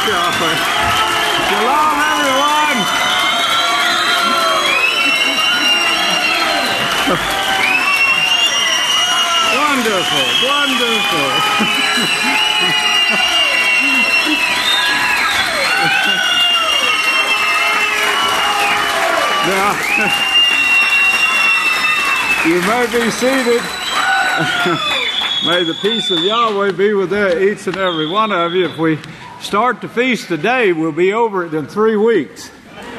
Yahweh. Shalom, everyone. Wonderful, wonderful. Now, you may be seated. May the peace of Yahweh be with each and every one of you. If we start the feast today, we'll be over it in 3 weeks.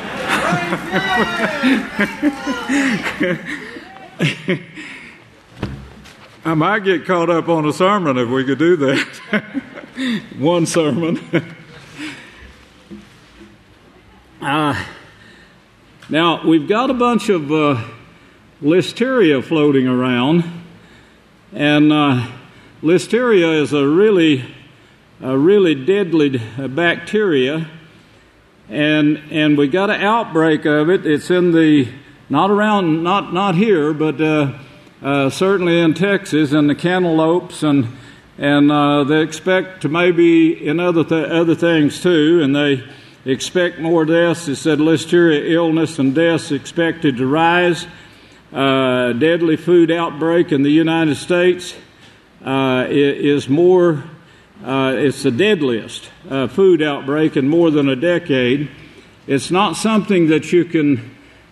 I might get caught up on a sermon if we could do that. One sermon. Now, we've got a bunch of listeria floating around, and listeria is a really deadly bacteria, and we got an outbreak of it. It's in the not here, but certainly in Texas, and the cantaloupes, and they expect to maybe in other things too, and they expect more deaths. It said listeria illness and deaths expected to rise. Deadly food outbreak in the United States is more. It's the deadliest food outbreak in more than a decade. It's not something that you can,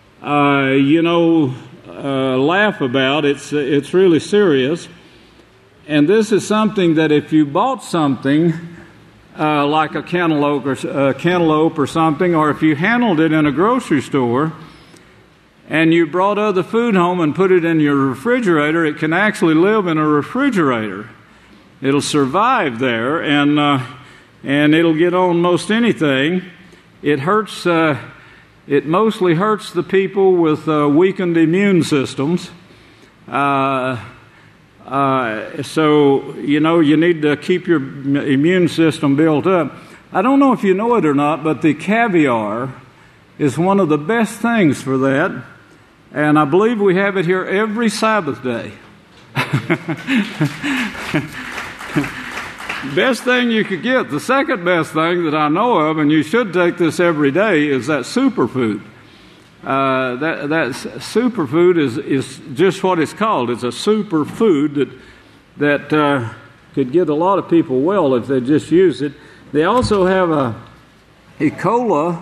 laugh about. It's really serious. And this is something that if you bought something like a cantaloupe or something, or if you handled it in a grocery store, and you brought other food home and put it in your refrigerator, it can actually live in a refrigerator. It'll survive there, and it'll get on most anything. It hurts. It mostly hurts the people with weakened immune systems. So you need to keep your immune system built up. I don't know if you know it or not, but the caviar is one of the best things for that. And I believe we have it here every Sabbath day. Best thing you could get. The second best thing that I know of, and you should take this every day, is that superfood. That superfood is just what it's called. It's a superfood that could get a lot of people well if they just use it. They also have a E. coli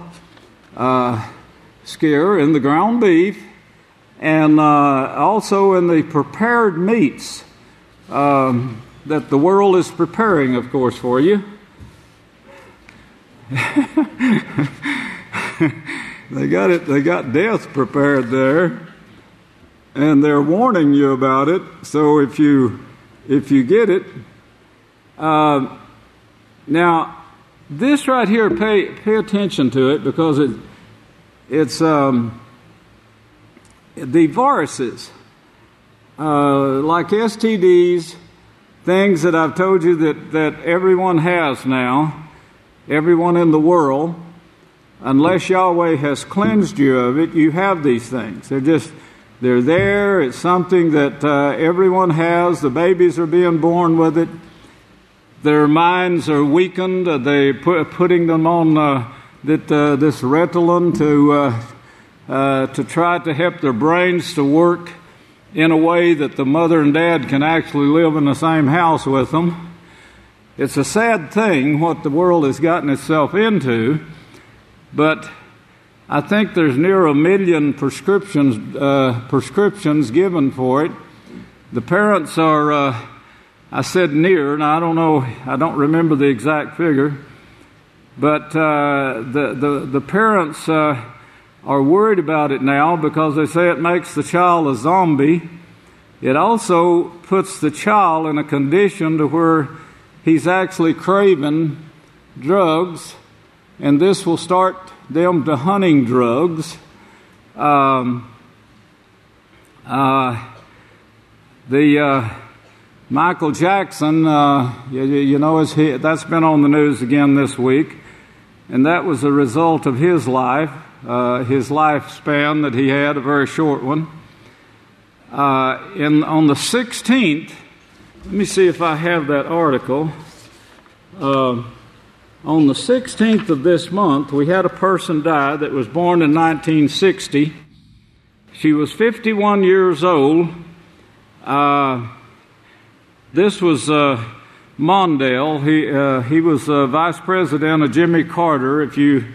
scare in the ground beef, and also in the prepared meats that the world is preparing, of course, for you. They got death prepared there, and they're warning you about it. So if you get it, now this right here, pay attention to it, because it's the viruses, like STDs, things that I've told you that everyone has now, everyone in the world. Unless Yahweh has cleansed you of it, you have these things. They're there. It's something that everyone has. The babies are being born with it. Their minds are weakened. They putting them on this Ritalin to try to help their brains to work in a way that the mother and dad can actually live in the same house with them. It's a sad thing what the world has gotten itself into. But I think there's near 1 million prescriptions given for it. The parents are, I said near, and I don't know, I don't remember the exact figure, but the parents are worried about it now because they say it makes the child a zombie. It also puts the child in a condition to where he's actually craving drugs, and this will start them to hunting drugs. Michael Jackson, that's been on the news again this week, and that was a result of his lifespan that he had, a very short one. On the 16th, let me see if I have that article. on the 16th of this month, we had a person die that was born in 1960. She was 51 years old. This was Mondale. He was vice president of Jimmy Carter, if you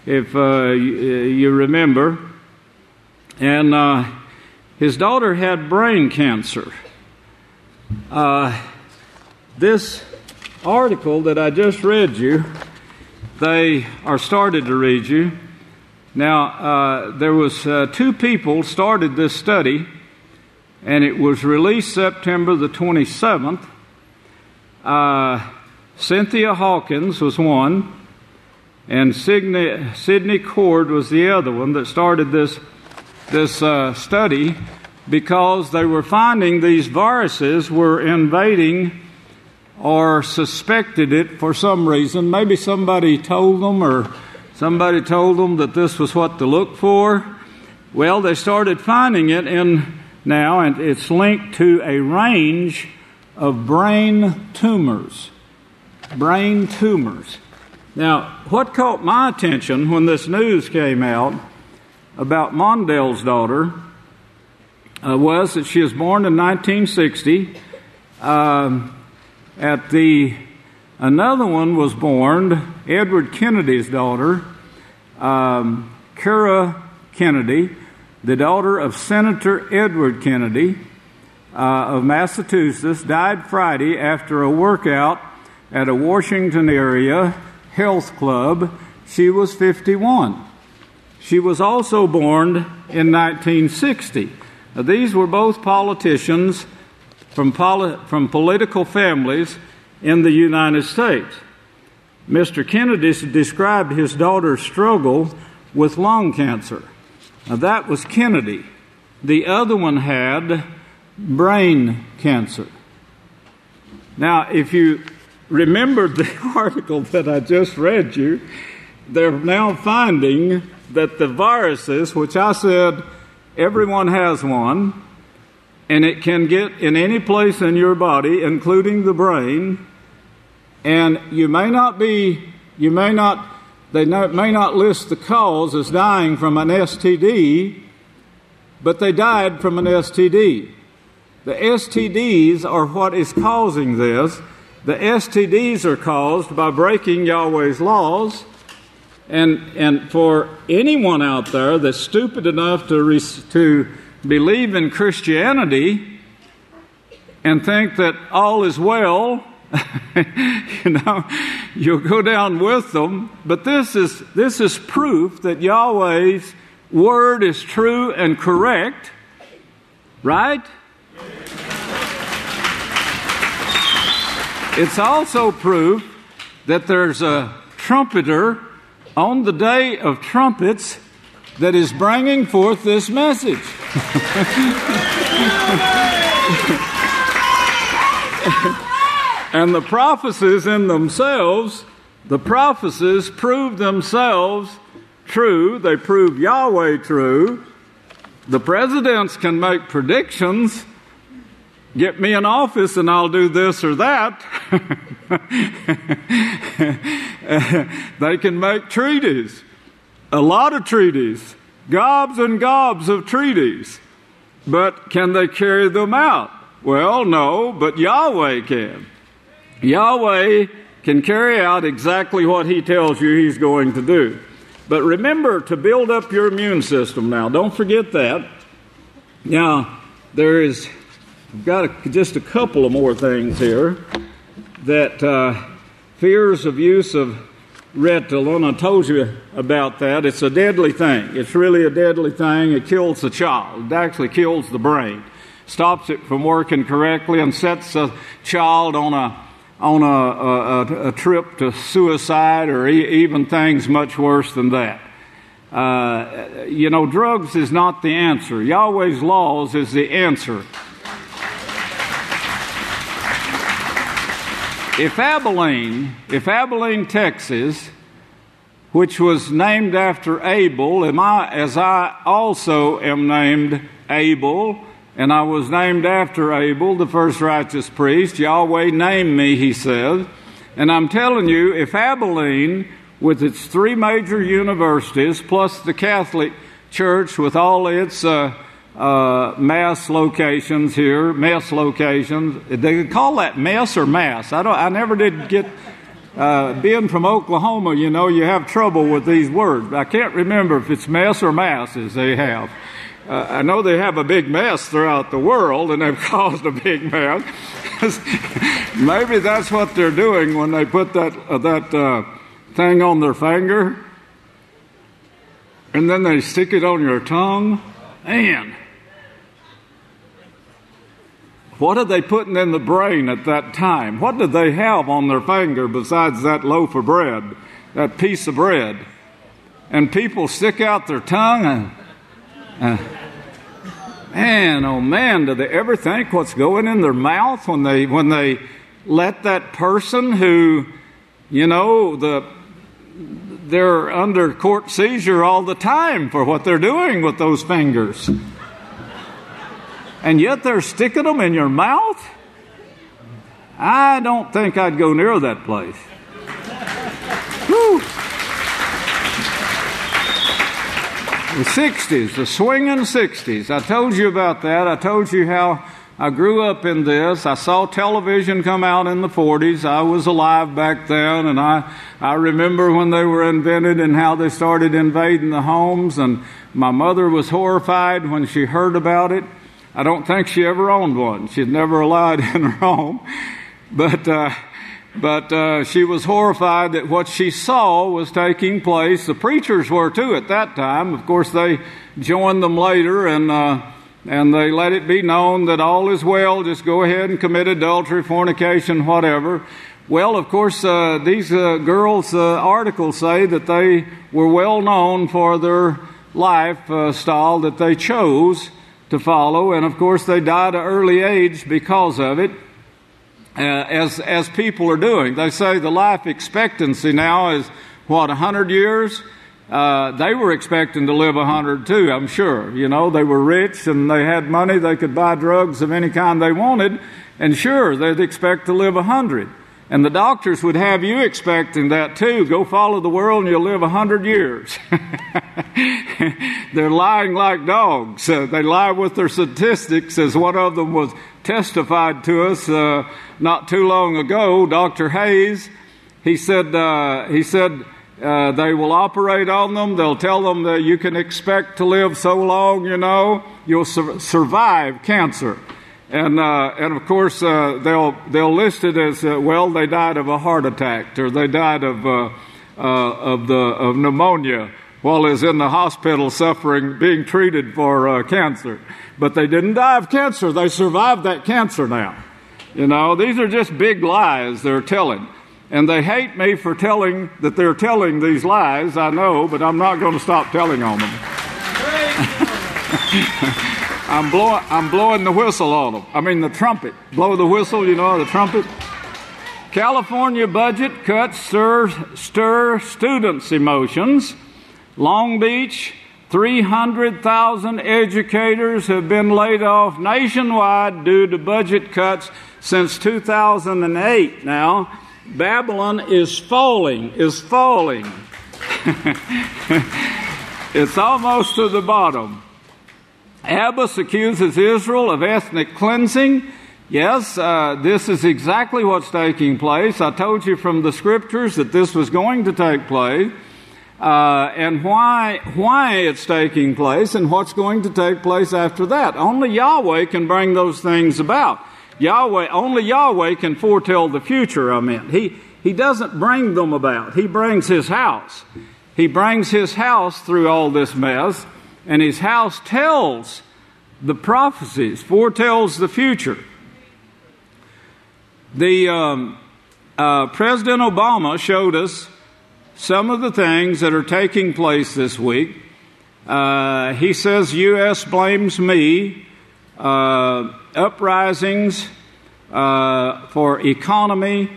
remember. And his daughter had brain cancer. This article that I just read you, started to read you. Now, there was two people started this study, and it was released September the 27th. Cynthia Hawkins was one, and Sidney Cord was the other one that started this study, because they were finding these viruses were invading or suspected it for some reason. Maybe somebody told them that this was what to look for. Well, they started finding it now, and it's linked to a range of brain tumors. Brain tumors. Now, what caught my attention when this news came out about Mondale's daughter was that she was born in 1960. Another one was born, Edward Kennedy's daughter, Kara Kennedy, the daughter of Senator Edward Kennedy of Massachusetts, died Friday after a workout at a Washington area health club. She was 51. She was also born in 1960. Now, these were both politicians from political families in the United States. Mr. Kennedy described his daughter's struggle with lung cancer. Now, that was Kennedy. The other one had brain cancer. Now, if you remembered the article that I just read you, they're now finding that the viruses, which I said everyone has one, and it can get in any place in your body, including the brain, and they may not list the cause as dying from an STD, but they died from an STD. The STDs are what is causing this. The STDs are caused by breaking Yahweh's laws. And for anyone out there that's stupid enough to believe in Christianity and think that all is well, you'll go down with them. But this is proof that Yahweh's word is true and correct, right? It's also proof that there's a trumpeter on the day of trumpets that is bringing forth this message. And the prophecies in themselves, the prophecies prove themselves true. They prove Yahweh true. The presidents can make predictions. Get me in office and I'll do this or that. They can make treaties, a lot of treaties, gobs and gobs of treaties. But can they carry them out? Well, no, but Yahweh can. Yahweh can carry out exactly what He tells you He's going to do. But remember to build up your immune system now. Don't forget that. Now, I've got just a couple of more things here that fears of use of Ritalin. I told you about that. It's a deadly thing. It's really a deadly thing. It kills the child. It actually kills the brain. Stops it from working correctly and sets a child on a trip to suicide or even things much worse than that. Drugs is not the answer. Yahweh's laws is the answer. If Abilene, Texas, which was named after Abel, as I also am named Abel, and I was named after Abel, the first righteous priest, Yahweh named me, he says. And I'm telling you, if Abilene, with its 3 major universities, plus the Catholic Church with all its mass locations here, mess locations, they could call that mess or mass. I never did get, being from Oklahoma, you know, you have trouble with these words. I can't remember if it's mess or masses they have. I know they have a big mess throughout the world, and they've caused a big mess. Maybe that's what they're doing when they put that thing on their finger, and then they stick it on your tongue. Man, what are they putting in the brain at that time? What did they have on their finger besides that loaf of bread, that piece of bread? And people stick out their tongue and man, oh man, do they ever think what's going in their mouth when they let that person who, you know, they're under court seizure all the time for what they're doing with those fingers. And yet they're sticking them in your mouth? I don't think I'd go near that place. Whew. The 60s, the swinging 60s. I told you about that. I told you how I grew up in this. I saw television come out in the 40s. I was alive back then, and I remember when they were invented and how they started invading the homes, and my mother was horrified when she heard about it. I don't think she ever owned one. She'd never allowed it in her home. But she was horrified that what she saw was taking place. The preachers were too at that time. Of course, they joined them later, and they let it be known that all is well. Just go ahead and commit adultery, fornication, whatever. Well, of course, these girls' articles say that they were well known for their lifestyle that they chose to follow, and of course, they died at an early age because of it. As people are doing. They say the life expectancy now is, 100 years? They were expecting to live 100 too, I'm sure. You know, they were rich and they had money. They could buy drugs of any kind they wanted. And sure, they'd expect to live 100. And the doctors would have you expecting that too. Go follow the world and you'll live 100 years. They're lying like dogs. They lie with their statistics, as one of them was testified to us not too long ago. Dr. Hayes, he said they will operate on them. They'll tell them that you can expect to live so long, you know, you'll survive cancer. And of course, they'll list it as, they died of a heart attack, or they died of pneumonia while is in the hospital suffering, being treated for cancer. But they didn't die of cancer. They survived that cancer now. You know, these are just big lies they're telling. And they hate me for telling that they're telling these lies, I know, but I'm not going to stop telling on them. I'm blowing the whistle on them. I mean the trumpet. Blow the whistle, you know, the trumpet. California budget cuts stir students' emotions. Long Beach, 300,000 educators have been laid off nationwide due to budget cuts since 2008. Now, Babylon is falling. It's almost to the bottom. Abbas accuses Israel of ethnic cleansing. Yes, this is exactly what's taking place. I told you from the scriptures that this was going to take place, and why it's taking place and what's going to take place after that. Only Yahweh can bring those things about. Only Yahweh can foretell the future, I meant. He doesn't bring them about. He brings His house. He brings His house through all this mess, and His house tells the prophecies, foretells the future. President Obama showed us some of the things that are taking place this week. He says, U.S. blames me. Uprisings for economy,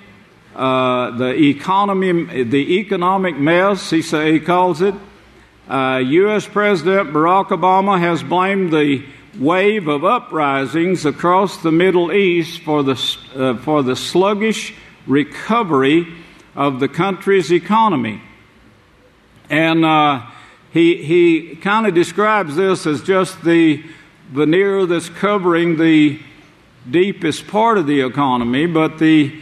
the economic mess, he calls it. U.S. President Barack Obama has blamed the wave of uprisings across the Middle East for the sluggish recovery of the country's economy. And he kind of describes this as just the veneer that's covering the deepest part of the economy, but the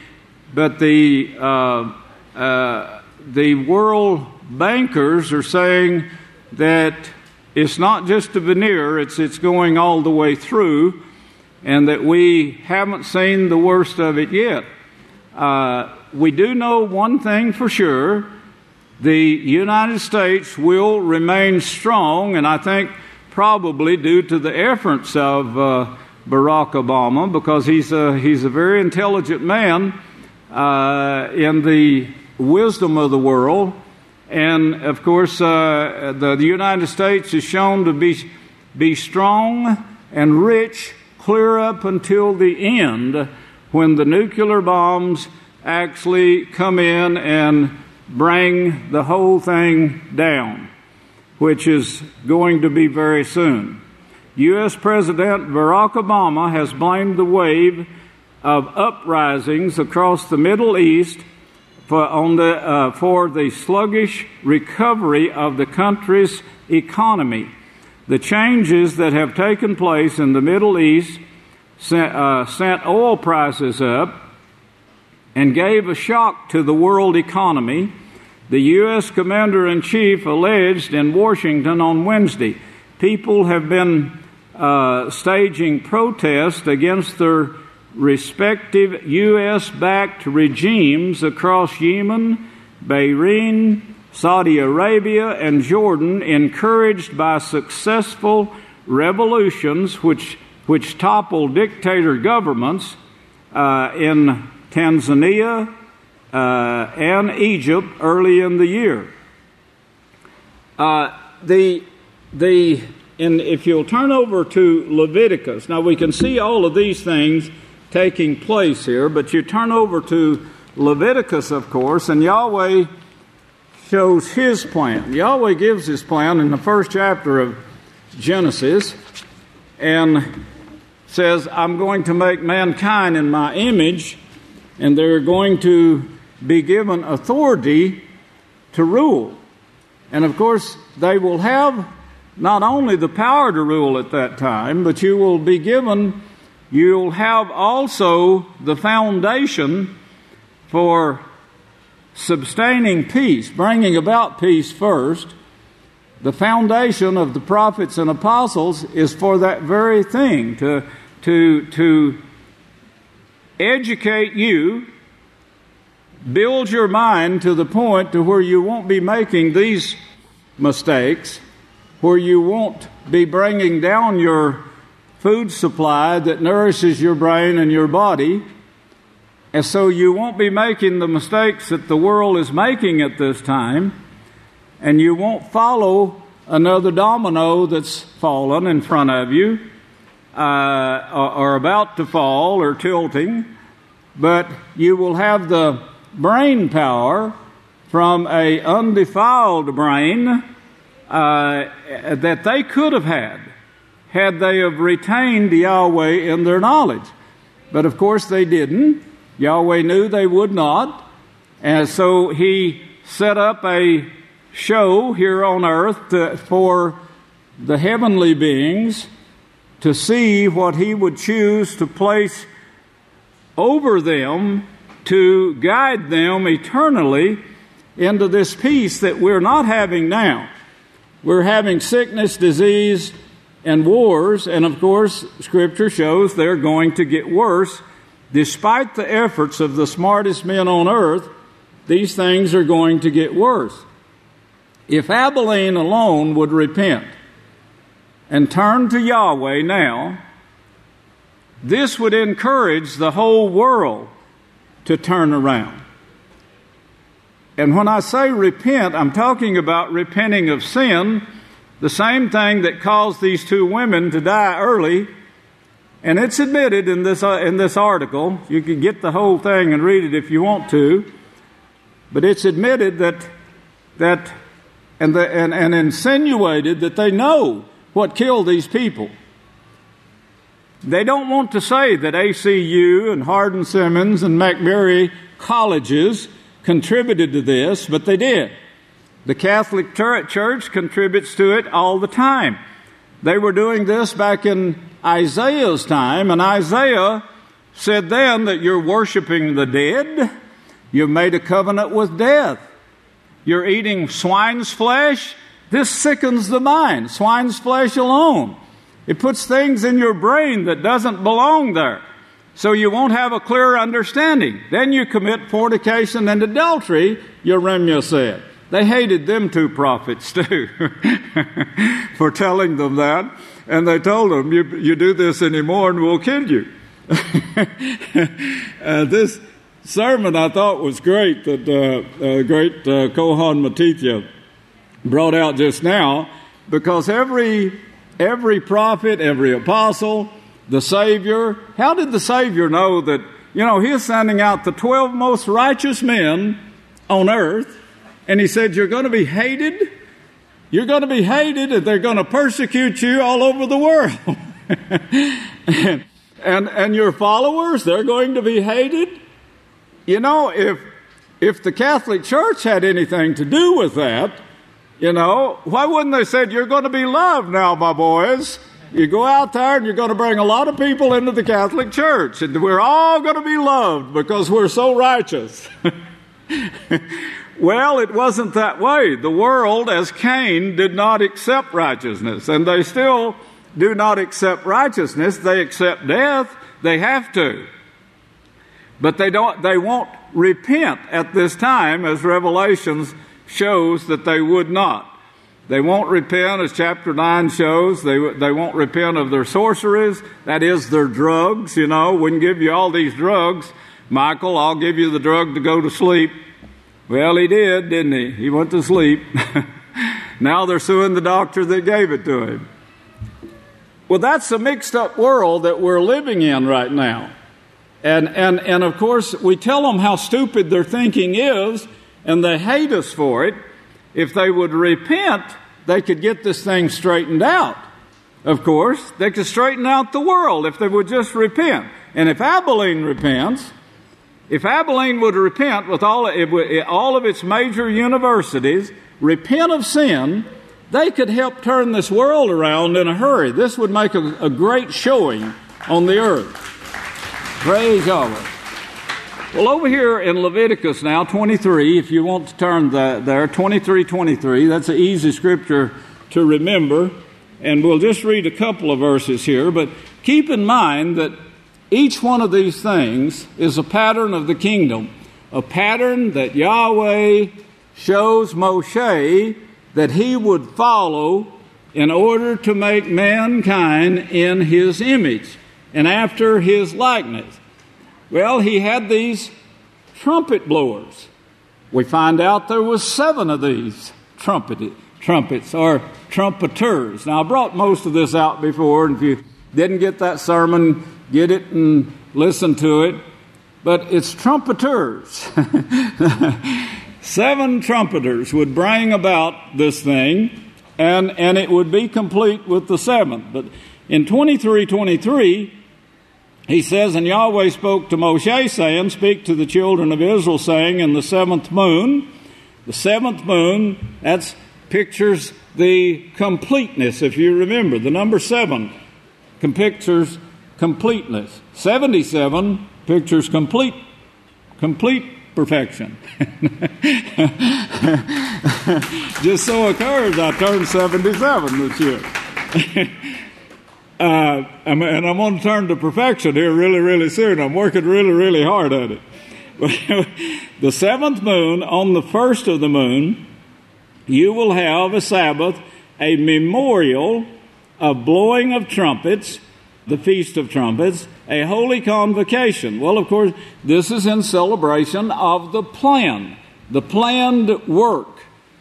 world bankers are saying that it's not just a veneer, it's going all the way through, and that we haven't seen the worst of it yet. We do know one thing for sure: the United States will remain strong, and I think probably due to the efforts of Barack Obama, because he's a very intelligent man in the wisdom of the world. And of course, the United States is shown to be strong and rich clear up until the end, when the nuclear bombs actually come in and bring the whole thing down, which is going to be very soon. U.S. President Barack Obama has blamed the wave of uprisings across the Middle East for the sluggish recovery of the country's economy. The changes that have taken place in the Middle East sent oil prices up and gave a shock to the world economy, the U.S. Commander-in-Chief alleged in Washington on Wednesday. People have been staging protests against their respective U.S.-backed regimes across Yemen, Bahrain, Saudi Arabia, and Jordan, encouraged by successful revolutions which toppled dictator governments in Tanzania and Egypt early in the year. If you'll turn over to Leviticus, now we can see all of these things taking place here, but you turn over to Leviticus, of course, and Yahweh shows His plan. Yahweh gives His plan in the first chapter of Genesis and says, I'm going to make mankind in my image, and they're going to be given authority to rule. And of course, they will have not only the power to rule at that time, but you'll have also the foundation for sustaining peace, bringing about peace first. The foundation of the prophets and apostles is for that very thing, to educate you, build your mind to the point to where you won't be making these mistakes, where you won't be bringing down your food supply that nourishes your brain and your body, and so you won't be making the mistakes that the world is making at this time, and you won't follow another domino that's fallen in front of you, or about to fall or tilting, but you will have the brain power from a undefiled brain that they could have had they have retained Yahweh in their knowledge. But of course they didn't. Yahweh knew they would not, and so He set up a show here on earth for the heavenly beings to see what He would choose to place over them to guide them eternally into this peace that we're not having now. We're having sickness, disease, and wars, and of course, Scripture shows they're going to get worse. Despite the efforts of the smartest men on earth, these things are going to get worse. If Abilene alone would repent and turn to Yahweh now, this would encourage the whole world to turn around. And when I say repent, I'm talking about repenting of sin, the same thing that caused these two women to die early. And it's admitted in this article. You can get the whole thing and read it if you want to. But it's admitted that insinuated that they know what killed these people. They don't want to say that ACU and Hardin Simmons and McMurray colleges contributed to this, but they did. The Catholic Church contributes to it all the time. They were doing this back in Isaiah's time, and Isaiah said then that you're worshiping the dead, you've made a covenant with death, you're eating swine's flesh. This sickens the mind, swine's flesh alone. It puts things in your brain that doesn't belong there, so you won't have a clear understanding. Then you commit fornication and adultery, Jeremiah said. They hated them two prophets too for telling them that. And they told them, you do this anymore and we'll kill you. This sermon I thought was great that great Kohan Matithya brought out just now, because every prophet, every apostle, the Savior, how did the Savior know that, He's sending out the 12 most righteous men on earth, and He said, you're going to be hated. You're going to be hated, and they're going to persecute you all over the world. and your followers, they're going to be hated. If the Catholic Church had anything to do with that, why wouldn't they said, you're going to be loved now, my boys? You go out there and you're going to bring a lot of people into the Catholic Church, and we're all going to be loved because we're so righteous. Well, it wasn't that way. The world, as Cain, did not accept righteousness, and they still do not accept righteousness. They accept death. They have to. But they won't repent at this time, as Revelations shows that they would not. They won't repent, as chapter 9 shows. They won't repent of their sorceries, that is, their drugs. We can give you all these drugs. Michael, I'll give you the drug to go to sleep. Well, he did, didn't he? He went to sleep. Now they're suing the doctor that gave it to him. Well, that's a mixed up world that we're living in right now. And of course, we tell them how stupid their thinking is, and they hate us for it. If they would repent, they could get this thing straightened out. Of course, they could straighten out the world if they would just repent. And if Abilene repents, if Abilene would repent with all of its major universities, repent of sin, they could help turn this world around in a hurry. This would make a great showing on the earth. Praise God. Well, over here in Leviticus now, 23, if you want to turn there, 23:23, that's an easy scripture to remember. And we'll just read a couple of verses here, but keep in mind that each one of these things is a pattern of the kingdom, a pattern that Yahweh shows Moshe that he would follow in order to make mankind in his image and after his likeness. Well, he had these trumpet blowers. We find out there was 7 of these trumpets or trumpeters. Now, I brought most of this out before, and if you didn't get that sermon, get it and listen to it. But it's trumpeters. 7 trumpeters would bring about this thing, and it would be complete with the 7th. But in 23:23, he says, and Yahweh spoke to Moshe, saying, speak to the children of Israel, saying, in the 7th moon, that pictures the completeness, if you remember. The number 7 pictures completeness. 77 pictures complete perfection. Just so occurs, I turned 77 this year. And I'm going to turn to perfection here really, really soon. I'm working really, really hard at it. The 7th moon, on the 1st of the moon, you will have a Sabbath, a memorial of blowing of trumpets, the Feast of Trumpets, a holy convocation. Well, of course, this is in celebration of the planned work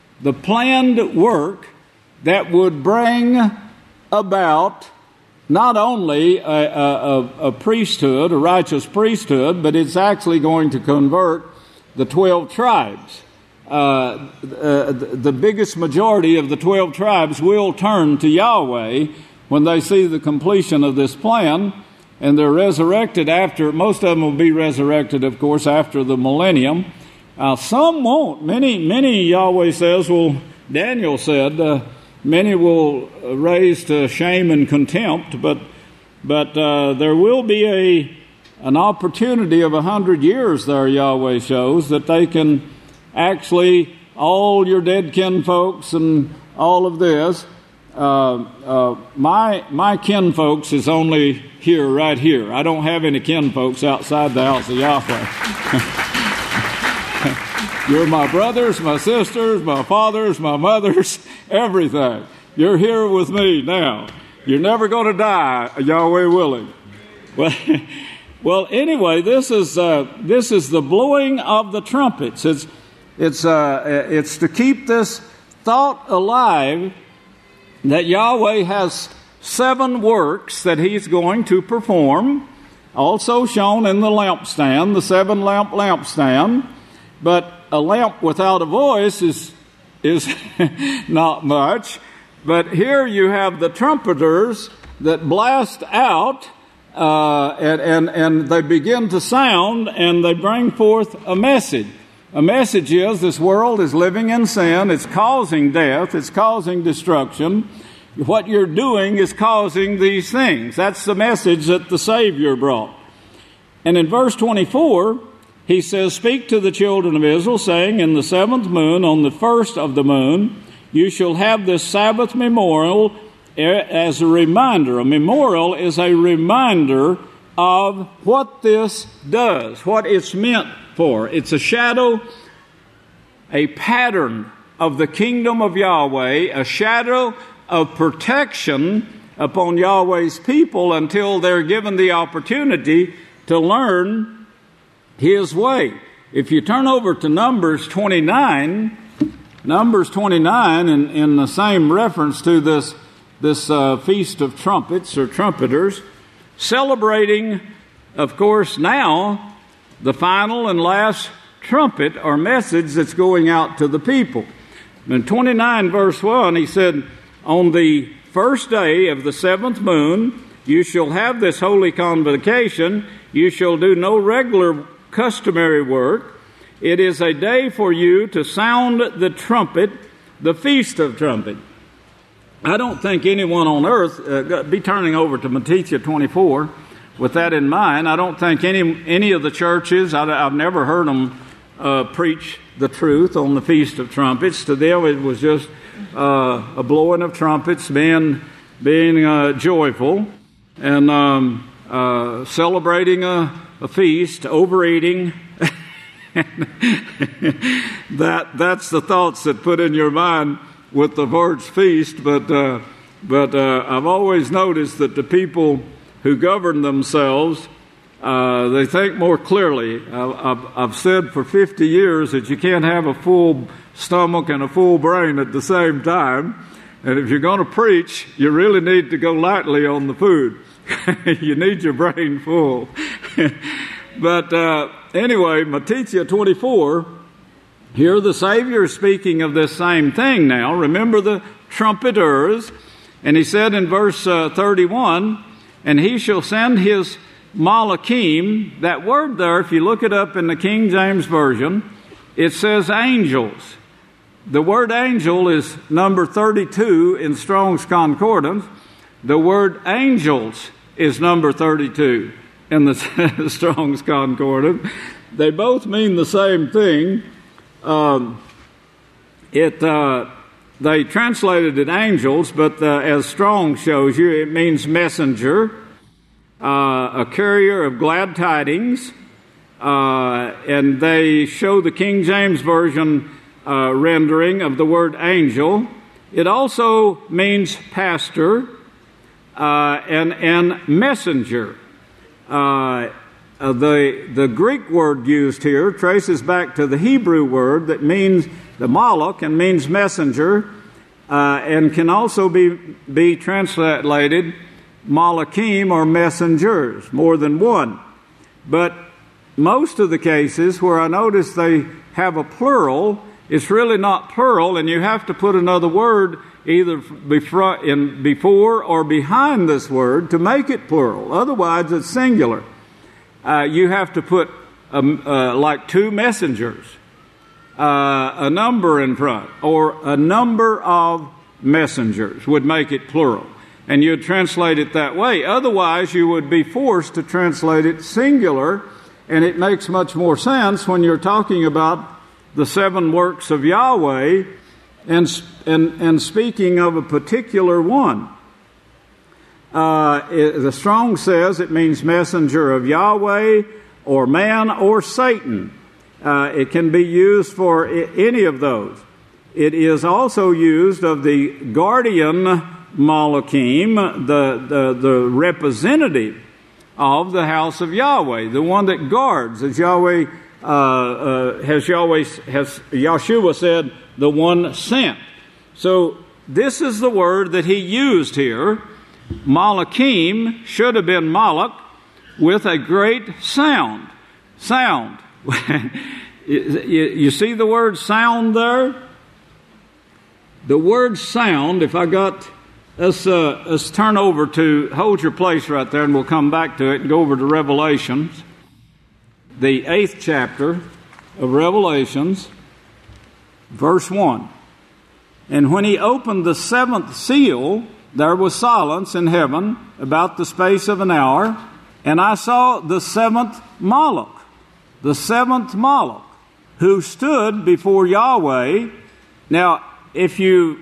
that would bring about not only a priesthood, a righteous priesthood, but it's actually going to convert the 12 tribes. The biggest majority of the 12 tribes will turn to Yahweh when they see the completion of this plan. and they're resurrected after. Most of them will be resurrected, of course, after the millennium. Some won't. Many, Yahweh says, Daniel said, many will raise to shame and contempt, but there will be an opportunity of 100 years there, Yahweh shows, that they can actually, all your dead kinfolks and all of this, my kinfolks is only here, right here. I don't have any kinfolks outside the house of Yahweh. You're my brothers, my sisters, my fathers, my mothers, everything. You're here with me now. You're never going to die, Yahweh willing. Well, anyway, this is the blowing of the trumpets. It's to keep this thought alive that Yahweh has 7 works that He's going to perform, also shown in the lampstand, the 7-lamp lampstand. But a lamp without a voice is not much. But here you have the trumpeters that blast out, and they begin to sound, and they bring forth a message. A message is this world is living in sin. It's causing death. It's causing destruction. What you're doing is causing these things. That's the message that the Savior brought. And in verse 24, he says, "Speak to the children of Israel, saying, in the 7th moon, on the 1st of the moon, you shall have this Sabbath memorial as a reminder." A memorial is a reminder of what this does, what it's meant for. It's a shadow, a pattern of the kingdom of Yahweh, a shadow of protection upon Yahweh's people until they're given the opportunity to learn His way. If you turn over to Numbers 29 in the same reference to this Feast of Trumpets or Trumpeters, celebrating, of course, now the final and last trumpet or message that's going out to the people. In 29 verse 1, he said, "On the 1st day of the 7th moon, you shall have this holy convocation. You shall do no regular customary work. It is a day for you to sound the trumpet, the Feast of Trumpet." I don't think anyone on earth, be turning over to Matthew 24 with that in mind. I don't think any of the churches, I've never heard them preach the truth on the Feast of Trumpets. To them it was just a blowing of trumpets, being joyful and celebrating a feast, overeating. That's the thoughts that put in your mind with the words feast. But I've always noticed that the people who govern themselves, they think more clearly. I've said for 50 years that you can't have a full stomach and a full brain at the same time. And if you're going to preach, you really need to go lightly on the food. You need your brain full. But anyway, Matthew 24, here the Savior is speaking of this same thing now. Remember the trumpeters. And he said in verse 31, "And he shall send his malachim." That word there, if you look it up in the King James Version, it says angels. The word angel is number 32 in Strong's Concordance. The word angels is number 32 in the Strong's Concordance. They both mean the same thing. They translated it angels, but as Strong shows you, it means messenger, a carrier of glad tidings, and they show the King James Version rendering of the word angel. It also means pastor and messenger. The Greek word used here traces back to the Hebrew word that means the malach and means messenger, and can also be translated malachim or messengers, more than one. But most of the cases where I notice they have a plural, It's really not plural, and you have to put another word either before or behind this word to make it plural. Otherwise, it's singular. You have to put like two messengers, a number in front, or a number of messengers would make it plural. And you'd translate it that way. Otherwise, you would be forced to translate it singular, and it makes much more sense when you're talking about the 7 works of Yahweh and speaking of a particular one. The Strong says it means messenger of Yahweh or man or Satan. It can be used for any of those. It is also used of the guardian Malachim, the representative of the house of Yahweh, the one that guards, as Yahshua said, the one sent. So this is the word that he used here. Malachim should have been Malach with a great sound. Sound. You see the word sound there? The word sound, if I got... Let's turn over to... Hold your place right there, and we'll come back to it and go over to Revelations. The 8th chapter of Revelations, verse 1. And when he opened the 7th seal, there was silence in heaven about the space of an hour, and I saw the 7th Malach, who stood before Yahweh. Now, if you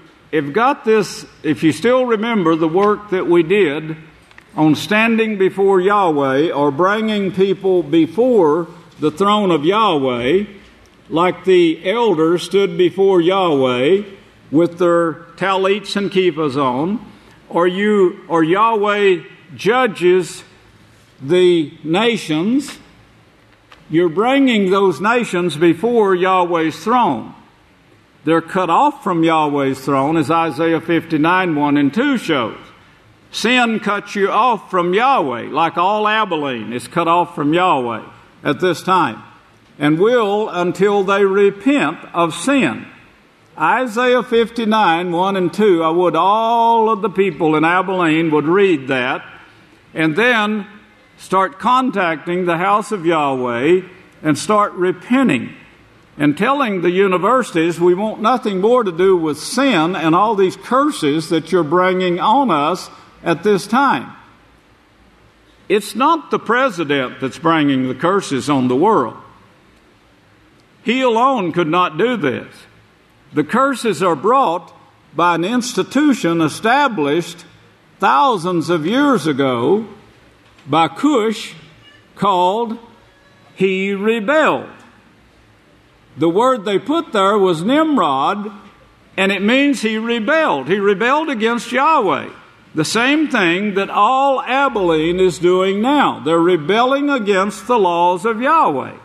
still remember the work that we did on standing before Yahweh or bringing people before the throne of Yahweh, like the elders stood before Yahweh with their talits and kippahs on, or Yahweh judges the nations, you're bringing those nations before Yahweh's throne. They're cut off from Yahweh's throne, as Isaiah 59, 1 and 2 shows. Sin cuts you off from Yahweh, like all Abilene is cut off from Yahweh at this time, and will until they repent of sin. Isaiah 59, 1 and 2, I would all of the people in Abilene would read that, and then start contacting the house of Yahweh and start repenting and telling the universities we want nothing more to do with sin and all these curses that you're bringing on us at this time. It's not the president that's bringing the curses on the world. He alone could not do this. The curses are brought by an institution established thousands of years ago by Cush called He Rebelled. The word they put there was Nimrod, and it means he rebelled. He rebelled against Yahweh. The same thing that all Abilene is doing now. They're rebelling against the laws of Yahweh.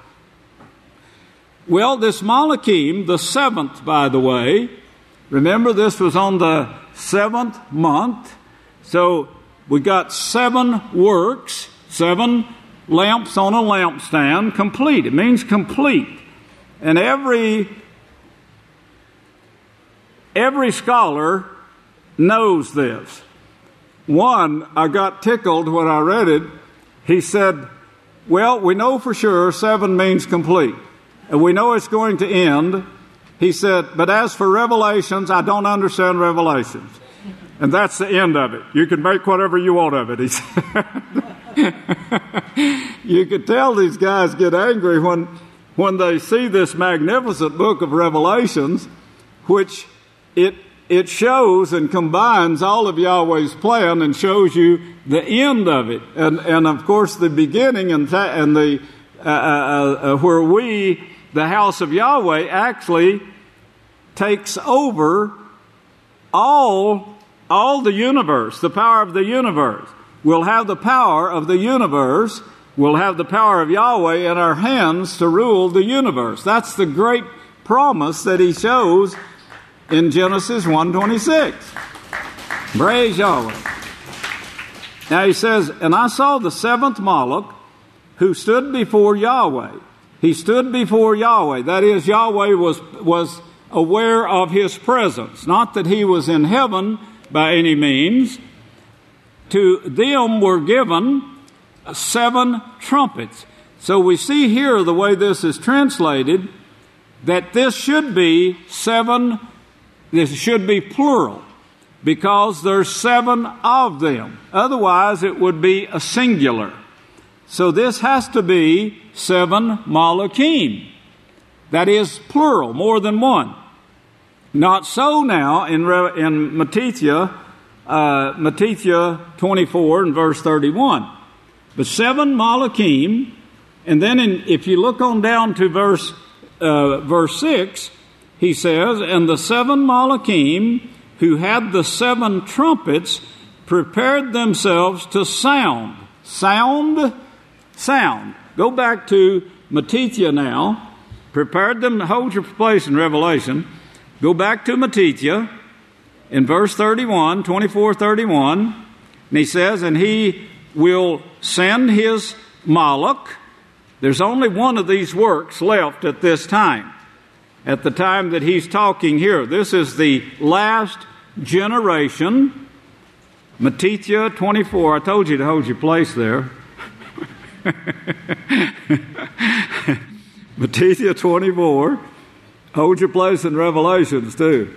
Well, this Malachim, the 7th, by the way, remember this was on the 7th month. So we got 7 works, 7 lamps on a lampstand, complete. It means complete. And every scholar knows this. One, I got tickled when I read it. He said, well, we know for sure 7 means complete. And we know it's going to end. He said, but as for Revelations, I don't understand Revelations. And that's the end of it. You can make whatever you want of it, he said. You could tell these guys get angry when they see this magnificent book of Revelations, which it shows and combines all of Yahweh's plan and shows you the end of it. And of course, the beginning and the where the house of Yahweh, actually takes over all the universe, the power of the universe. We'll have the power of the universe. We'll have the power of Yahweh in our hands to rule the universe. That's the great promise that he shows in Genesis 1:26. Praise Yahweh. Now he says, and I saw the 7th Malach who stood before Yahweh. He stood before Yahweh. That is, Yahweh was aware of his presence. Not that he was in heaven by any means. To them were given 7 trumpets. So we see here the way this is translated, that this should be 7, this should be plural, because there's 7 of them. Otherwise it would be a singular. So this has to be 7 malachim. That is plural, more than one. Not so now in Matthew 24 and verse 31. But 7 malachim, and then if you look on down to verse 6, he says, and the 7 malachim who had the 7 trumpets prepared themselves to sound. Sound. Go back to Matthew now. Prepared them, hold your place in Revelation. Go back to Matthew in verse 31, 24:31. And he says, and he will send his Malach. There's only one of these works left at this time. At the time that he's talking here. This is the last generation. Matthew 24. I told you to hold your place there. Matthew 24. Hold your place in Revelations too.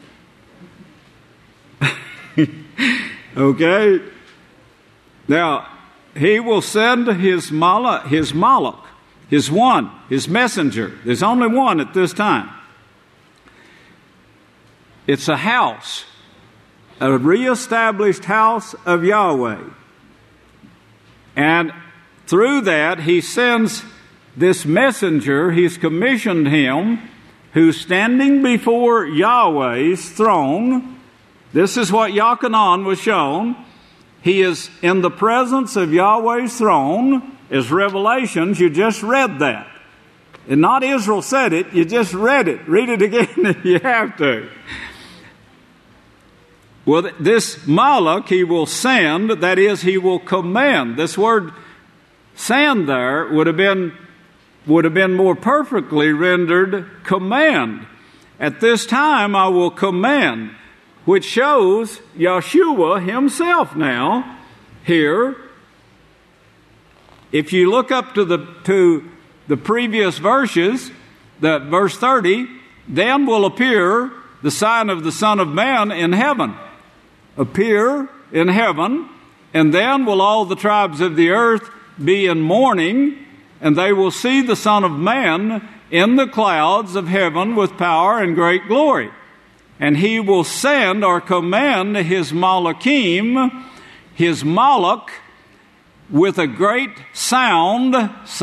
Okay. Now, he will send his Malach, his messenger. There's only one at this time. It's a house, a reestablished house of Yahweh. And through that, he sends this messenger, he's commissioned him, who's standing before Yahweh's throne. This is what Yochanan was shown. He is in the presence of Yahweh's throne. As Revelations, you just read that. And not Israel said it, you just read it. Read it again if you have to. Well, this Malach he will send, that is, he will command. This word send there would have been more perfectly rendered command. At this time I will command, which shows Yeshua himself now here. If you look up to the previous verses, that verse 30, then will appear the sign of the Son of Man in heaven. Appear in heaven, and then will all the tribes of the earth be in mourning, and they will see the Son of Man in the clouds of heaven with power and great glory. And he will send or command his malachim, his malach, with a great sound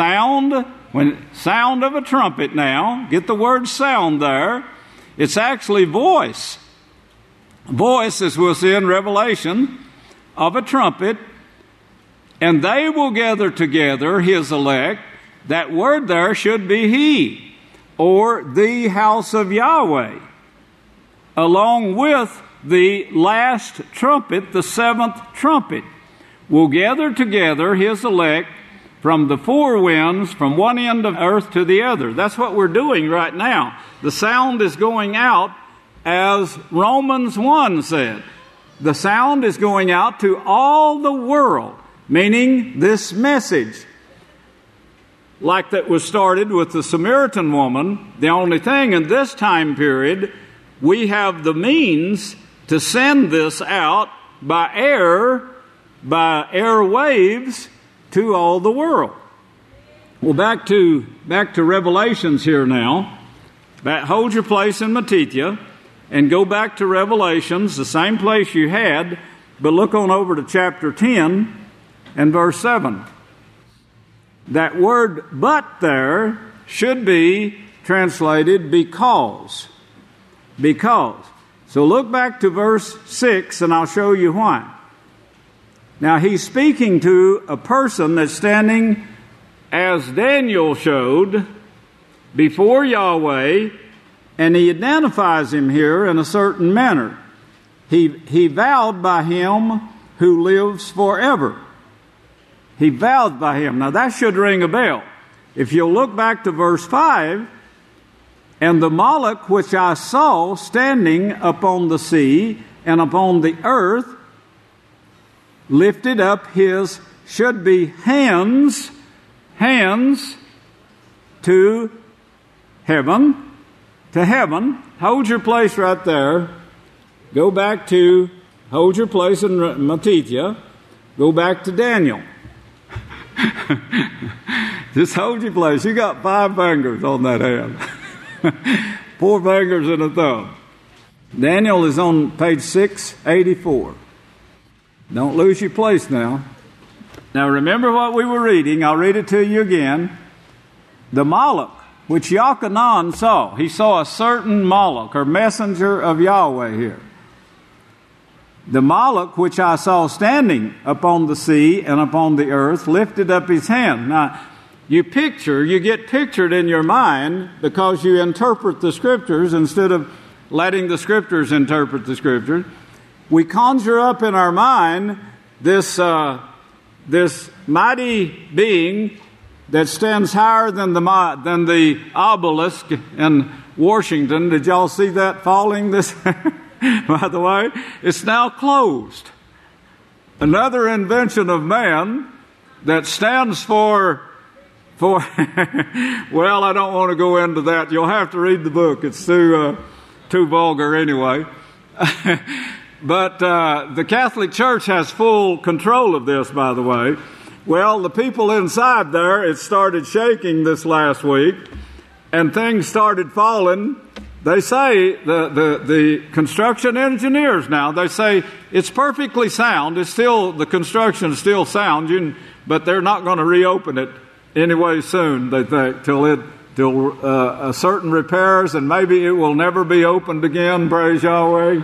of a trumpet now. Get the word sound there. It's actually voice. Voice, as we'll see in Revelation, of a trumpet. And they will gather together his elect. That word there should be he, or the house of Yahweh, along with the last trumpet, the 7th trumpet, will gather together his elect from the 4 winds, from one end of earth to the other. That's what we're doing right now. The sound is going out, as Romans 1 said. The sound is going out to all the world, meaning this message. Like that was started with the Samaritan woman, the only thing in this time period, we have the means to send this out by airwaves to all the world. Well, back to Revelations here now. Hold your place in Matthew and go back to Revelations, the same place you had, but look on over to chapter 10 and verse 7. That word "but" there should be translated because. Because. So look back to verse 6 and I'll show you why. Now he's speaking to a person that's standing, as Daniel showed, before Yahweh, and he identifies him here in a certain manner. He vowed by him who lives forever. He vowed by him. Now that should ring a bell. If you'll look back to verse 5, And the Moloch which I saw standing upon the sea and upon the earth lifted up his, should be hands to heaven, Hold your place right there. Go back to, hold your place in Matithia. Go back to Daniel. Just hold your place. You got 5 fingers on that hand. 4 fingers and a thumb. Daniel is on page 684. Don't lose your place now. Now remember what we were reading. I'll read it to you again. The Moloch, which Yochanan saw. He saw a certain Moloch, or messenger of Yahweh here. The Moloch, which I saw standing upon the sea and upon the earth, lifted up his hand. Now, you get pictured in your mind because you interpret the Scriptures instead of letting the Scriptures interpret the Scriptures. We conjure up in our mind this mighty being that stands higher than the obelisk in Washington. Did y'all see that falling this? By the way, it's now closed. Another invention of man that stands for well, I don't want to go into that. You'll have to read the book. It's too vulgar anyway. But the Catholic Church has full control of this, by the way. Well, the people inside there, it started shaking this last week, and things started falling. They say, the construction engineers now, they say it's perfectly sound. It's still, the construction is still sound, but they're not going to reopen it anyway soon, they think, till certain repairs, and maybe it will never be opened again, praise Yahweh.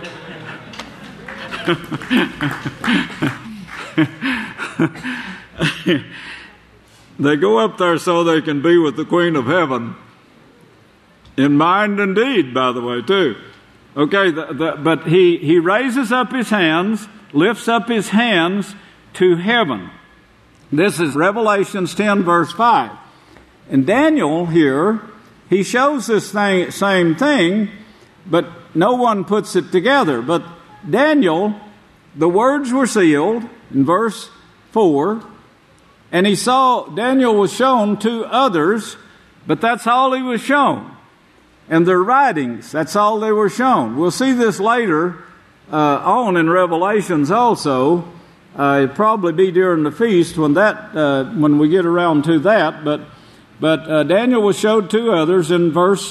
They go up there so they can be with the Queen of Heaven. In mind and deed, by the way, too. Okay, but he raises up his hands, lifts up his hands to heaven. This is Revelations 10, verse 5. And Daniel here, he shows this same thing, but no one puts it together. But Daniel, the words were sealed in verse 4, and Daniel was shown 2 others, but that's all he was shown. And their writings, that's all they were shown. We'll see this later on in Revelations also. It'll probably be during the feast when we get around to that. But Daniel was showed 2 others in verse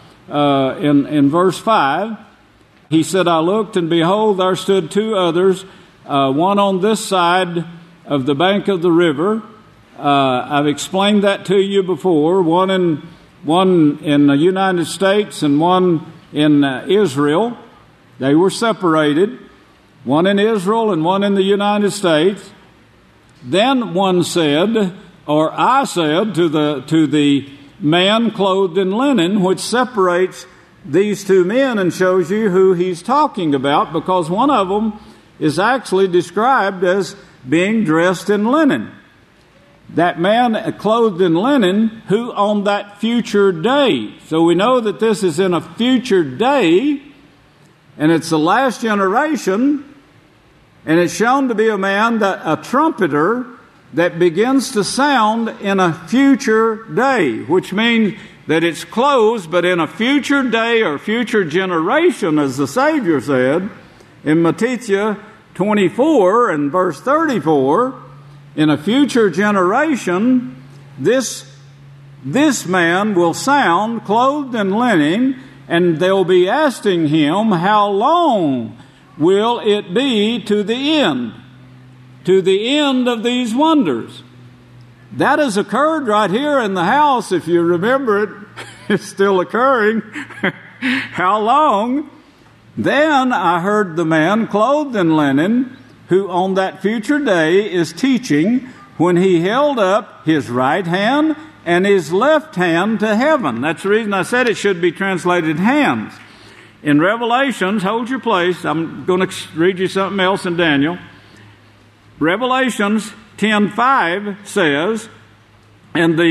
5. He said, I looked, and behold, there stood 2 others, one on this side of the bank of the river. I've explained that to you before. One in the United States and one in Israel. They were separated. One in Israel and one in the United States. Then one said, or I said to the man clothed in linen, which separates these 2 men and shows you who he's talking about, because one of them is actually described as being dressed in linen. That man clothed in linen, who on that future day. So we know that this is in a future day, and it's the last generation, and it's shown to be a man, a trumpeter, that begins to sound in a future day, which means that it's closed, but in a future day or future generation, as the Savior said in Matithia 24 and verse 34, in a future generation, this man will sound clothed in linen, and they'll be asking him, how long will it be to the end of these wonders? That has occurred right here in the house. If you remember it, it's still occurring. How long? Then I heard the man clothed in linen, who on that future day is teaching, when he held up his right hand and his left hand to heaven. That's the reason I said it should be translated hands. In Revelations, hold your place. I'm going to read you something else in Daniel. Revelations 10:5 says, and the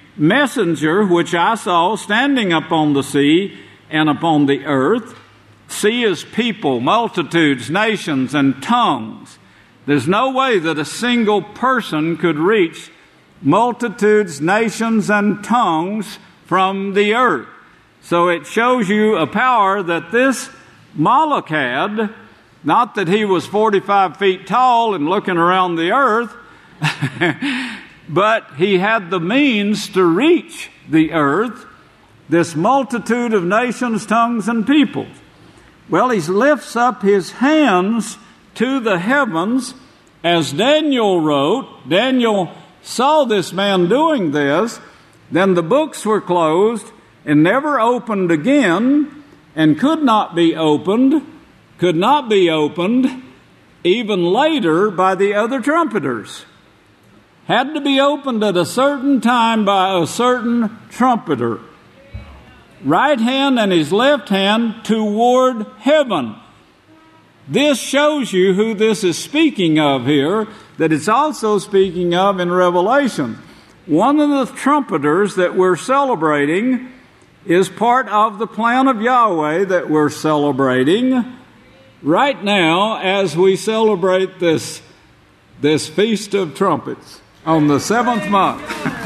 messenger which I saw standing upon the sea and upon the earth. Sea is people, multitudes, nations, and tongues. There's no way that a single person could reach multitudes, nations, and tongues from the earth. So it shows you a power that this Moloch had, not that he was 45 feet tall and looking around the earth, but he had the means to reach the earth, this multitude of nations, tongues, and peoples. Well, he lifts up his hands to the heavens, as Daniel wrote. Daniel saw this man doing this. Then the books were closed and never opened again, and could not be opened even later by the other trumpeters. Had to be opened at a certain time by a certain trumpeter. Right hand and his left hand toward heaven. This shows you who this is speaking of here, that it's also speaking of in Revelation. One of the trumpeters that we're celebrating is part of the plan of Yahweh that we're celebrating right now as we celebrate this Feast of Trumpets on the 7th month.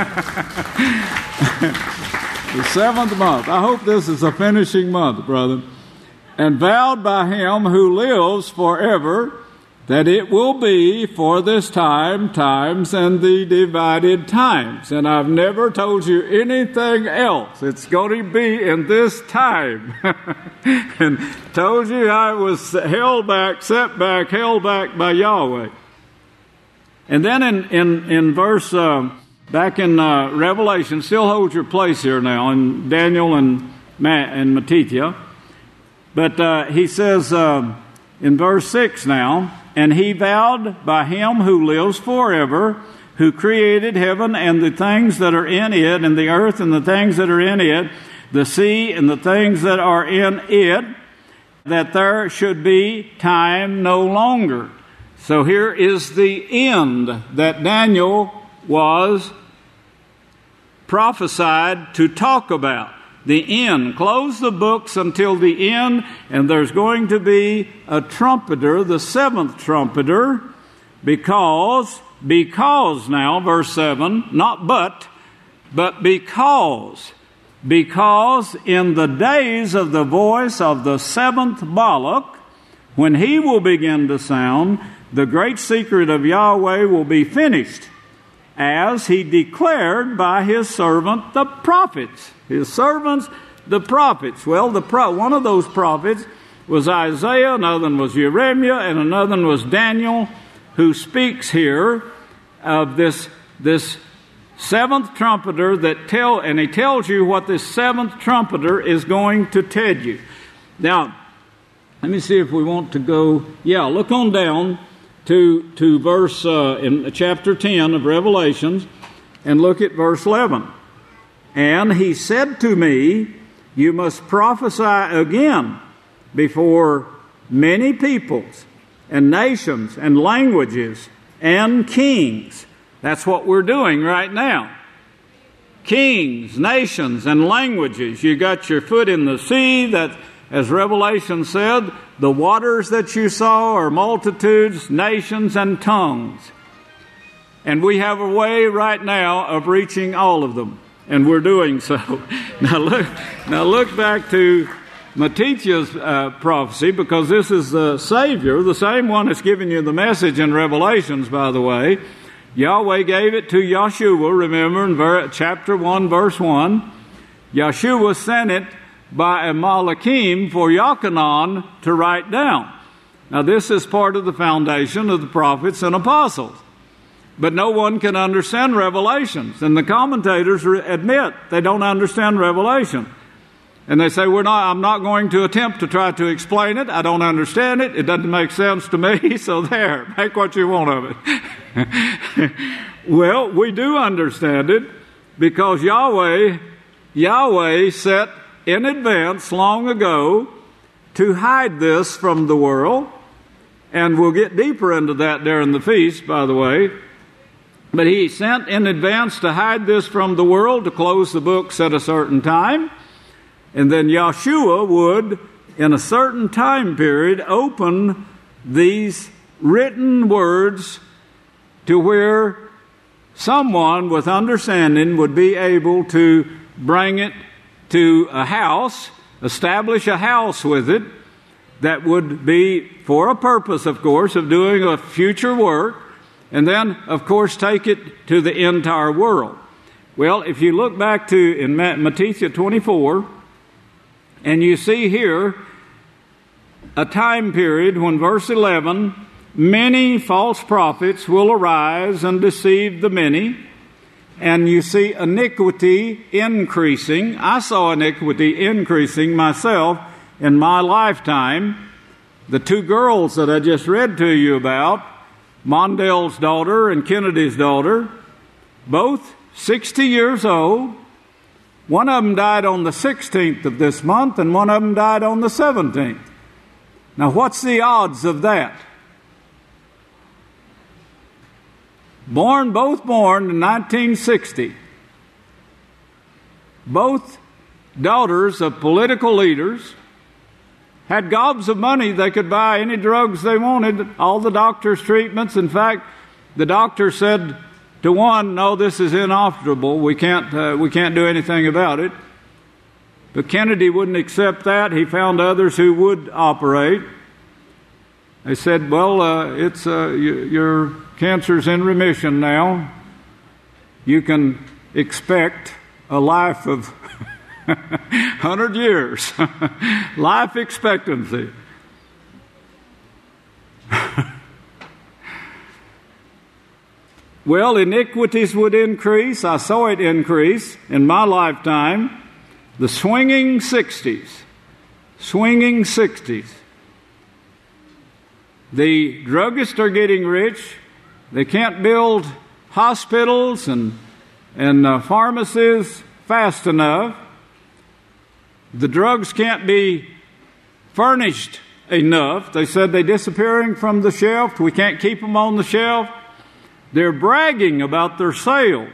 The 7th month. I hope this is a finishing month, brother. And vowed by him who lives forever that it will be for this times, and the divided times. And I've never told you anything else. It's going to be in this time. And told you I was held back by Yahweh. And then in verse... back in Revelation, still hold your place here now, in Daniel and Matthew. But he says in verse 6 now, and he vowed by him who lives forever, who created heaven and the things that are in it, and the earth and the things that are in it, the sea and the things that are in it, that there should be time no longer. So here is the end that Daniel was prophesied to talk about. The end. Close the books until the end, and there's going to be a trumpeter, the 7th trumpeter, because now, verse 7, not but because in the days of the voice of the 7th Moloch, when he will begin to sound, the great secret of Yahweh will be finished, as he declared by his servant the prophets. His servants, the prophets. Well, one of those prophets was Isaiah, another one was Jeremiah, and another one was Daniel, who speaks here of this 7th trumpeter and he tells you what this 7th trumpeter is going to tell you. Now, let me see if we want to go. Yeah, look on down to verse in chapter 10 of Revelations, and look at verse 11. And he said to me, you must prophesy again before many peoples and nations and languages and kings. That's what we're doing right now. Kings, nations, and languages. You got your foot in the sea, that, as Revelation said, the waters that you saw are multitudes, nations, and tongues. And we have a way right now of reaching all of them. And we're doing so. Now look back to Matthew's prophecy, because this is the Savior, the same one that's giving you the message in Revelations, by the way. Yahweh gave it to Yeshua, remember, in chapter 1, verse 1. Yeshua sent it by a Malachim for Yochanan to write down. Now this is part of the foundation of the prophets and apostles. But no one can understand Revelations. And the commentators admit they don't understand Revelation. And they say, I'm not going to attempt to try to explain it. I don't understand it. It doesn't make sense to me. So there, make what you want of it. Well, we do understand it, because Yahweh set in advance long ago to hide this from the world. And we'll get deeper into that during the feast, by the way. But he sent in advance to hide this from the world, to close the books at a certain time. And then Yahshua would, in a certain time period, open these written words to where someone with understanding would be able to bring it to a house, establish a house with it, that would be for a purpose, of course, of doing a future work, and then, of course, take it to the entire world. Well, if you look back to in Matthew 24, and you see here a time period when verse 11, many false prophets will arise and deceive the many, and you see iniquity increasing. I saw iniquity increasing myself in my lifetime. The two girls that I just read to you about, Mondale's daughter and Kennedy's daughter, both 60 years old. One of them died on the 16th of this month, and one of them died on the 17th. Now, what's the odds of that? Both born in 1960. Both daughters of political leaders, had gobs of money. They could buy any drugs they wanted, all the doctor's treatments. In fact, the doctor said to one, no, this is inoperable. We can't do anything about it. But Kennedy wouldn't accept that. He found others who would operate. They said, well, your cancer's in remission now. You can expect a life of 100 years. Life expectancy. Well, iniquities would increase. I saw it increase in my lifetime. The swinging 60s. Swinging 60s. The druggists are getting rich. They can't build hospitals and pharmacies fast enough. The drugs can't be furnished enough. They said they're disappearing from the shelf. We can't keep them on the shelf. They're bragging about their sales.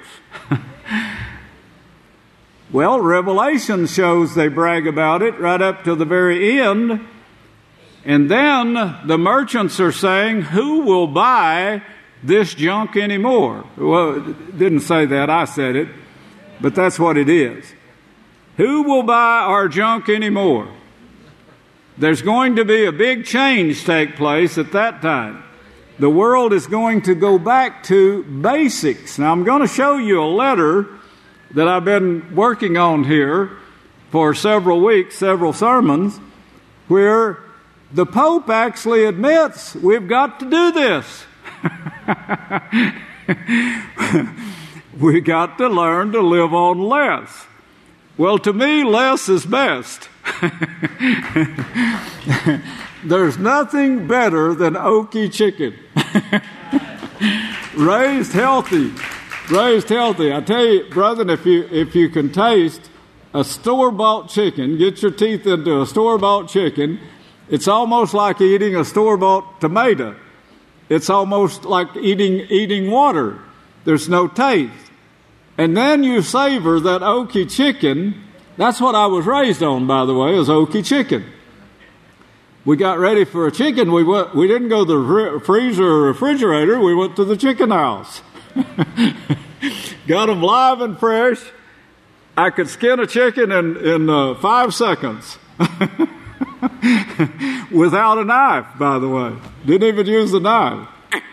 Well, Revelation shows they brag about it right up to the very end. And then the merchants are saying, who will buy this junk anymore? Well, it didn't say that. I said it. But that's what it is. Who will buy our junk anymore? There's going to be a big change take place at that time. The world is going to go back to basics. Now, I'm going to show you a letter that I've been working on here for several weeks, several sermons, where the Pope actually admits we've got to do this. We got to learn to live on less. Well, to me, less is best. There's nothing better than Okie chicken. Raised healthy. Raised healthy. I tell you, brethren, if you can taste a store-bought chicken, get your teeth into a store-bought chicken, it's almost like eating a store-bought tomato. It's almost like eating water. There's no taste. And then you savor that Okie chicken. That's what I was raised on, by the way, is Okie chicken. We got ready for a chicken. We didn't go to the freezer or refrigerator. We went to the chicken house. Got them live and fresh. I could skin a chicken in 5 seconds. Without a knife, by the way. Didn't even use the knife.